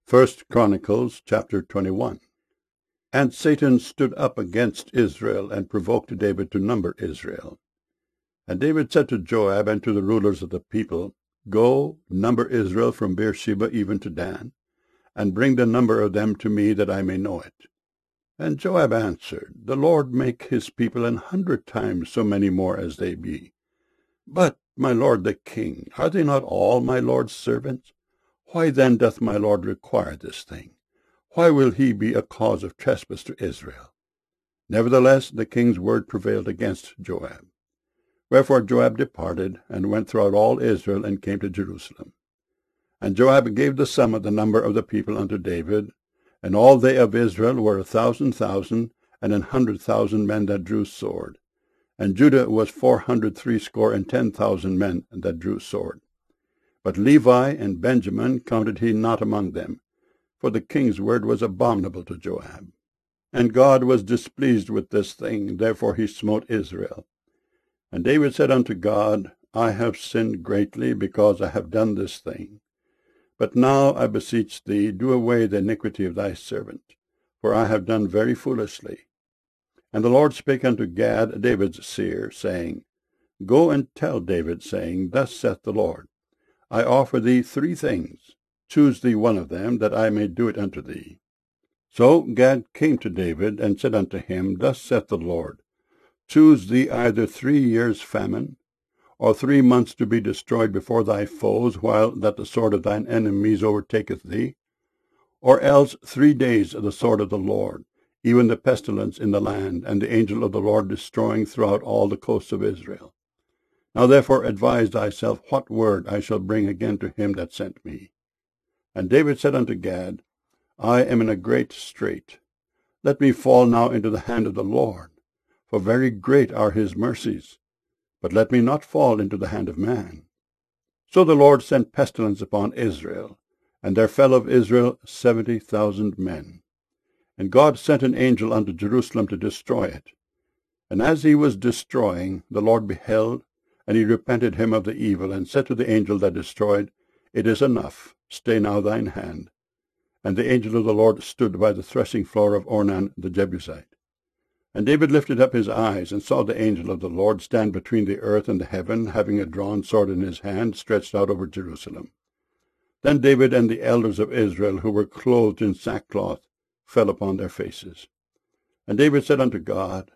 First Chronicles chapter 21. And Satan stood up against Israel, and provoked David to number Israel. And David said to Joab and to the rulers of the people, Go, number Israel from Beersheba even to Dan, and bring the number of them to me, that I may know it. And Joab answered, The Lord make his people 100 times so many more as they be. But, my lord the king, are they not all my lord's servants? Why then doth my lord require this thing? Why will he be a cause of trespass to Israel? Nevertheless the king's word prevailed against Joab. Wherefore Joab departed, and went throughout all Israel, and came to Jerusalem. And Joab gave the sum of the number of the people unto David, and all they of Israel were 1,000,000, and 100,000 men that drew sword. And Judah was 460,010 men that drew sword. But Levi and Benjamin counted he not among them, for the king's word was abominable to Joab. And God was displeased with this thing, therefore he smote Israel. And David said unto God, I have sinned greatly, because I have done this thing. But now, I beseech thee, do away the iniquity of thy servant, for I have done very foolishly. And the Lord spake unto Gad, David's seer, saying, Go and tell David, saying, Thus saith the Lord, I offer thee 3 things. Choose thee one of them, that I may do it unto thee. So Gad came to David, and said unto him, Thus saith the Lord, Choose thee either 3 years' famine, or 3 months to be destroyed before thy foes, while that the sword of thine enemies overtaketh thee, or else 3 days of the sword of the Lord, even the pestilence in the land, and the angel of the Lord destroying throughout all the coasts of Israel. Now therefore advise thyself what word I shall bring again to him that sent me. And David said unto Gad, I am in a great strait. Let me fall now into the hand of the Lord, for very great are his mercies. But let me not fall into the hand of man. So the Lord sent pestilence upon Israel, and there fell of Israel 70,000 men. And God sent an angel unto Jerusalem to destroy it. And as he was destroying, the Lord beheld, and he repented him of the evil, and said to the angel that destroyed, It is enough, stay now thine hand. And the angel of the Lord stood by the threshing floor of Ornan the Jebusite. And David lifted up his eyes, and saw the angel of the Lord stand between the earth and the heaven, having a drawn sword in his hand, stretched out over Jerusalem. Then David and the elders of Israel, who were clothed in sackcloth, fell upon their faces. And David said unto God,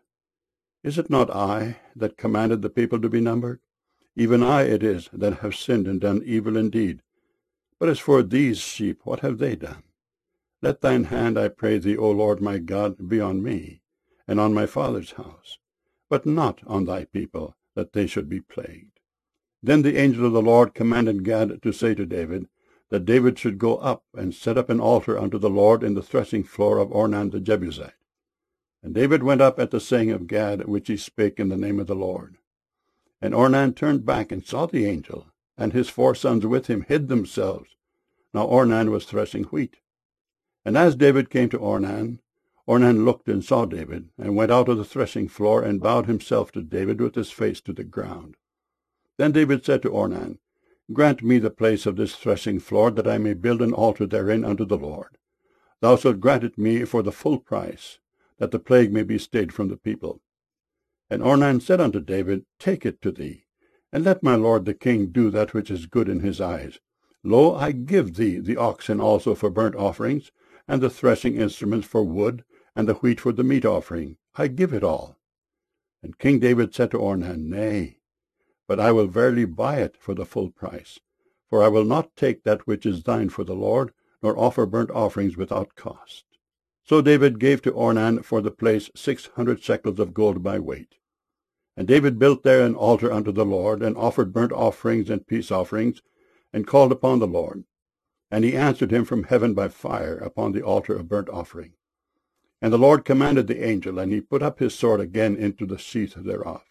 Is it not I that commanded the people to be numbered? Even I it is that have sinned and done evil indeed. But as for these sheep, what have they done? Let thine hand, I pray thee, O Lord my God, be on me, and on my father's house, but not on thy people, that they should be plagued. Then the angel of the Lord commanded Gad to say to David, that David should go up and set up an altar unto the Lord in the threshing floor of Ornan the Jebusite. And David went up at the saying of Gad, which he spake in the name of the Lord. And Ornan turned back and saw the angel, and his 4 sons with him hid themselves. Now Ornan was threshing wheat. And as David came to Ornan, Ornan looked and saw David, and went out of the threshing floor, and bowed himself to David with his face to the ground. Then David said to Ornan, Grant me the place of this threshing floor, that I may build an altar therein unto the Lord. Thou shalt grant it me for the full price, that the plague may be stayed from the people. And Ornan said unto David, Take it to thee, and let my lord the king do that which is good in his eyes. Lo, I give thee the oxen also for burnt offerings, and the threshing instruments for wood, and the wheat for the meat offering. I give it all. And King David said to Ornan, Nay, but I will verily buy it for the full price, for I will not take that which is thine for the Lord, nor offer burnt offerings without cost. So David gave to Ornan for the place 600 shekels of gold by weight. And David built there an altar unto the Lord, and offered burnt offerings and peace offerings, and called upon the Lord. And he answered him from heaven by fire upon the altar of burnt offering. And the Lord commanded the angel, and he put up his sword again into the sheath thereof.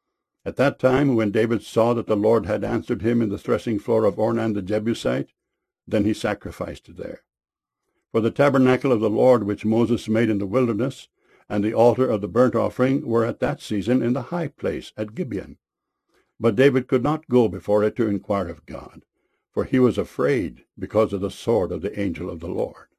At that time, when David saw that the Lord had answered him in the threshing floor of Ornan the Jebusite, then he sacrificed there. For the tabernacle of the Lord which Moses made in the wilderness, and the altar of the burnt offering, were at that season in the high place at Gibeon. But David could not go before it to inquire of God, for he was afraid because of the sword of the angel of the Lord.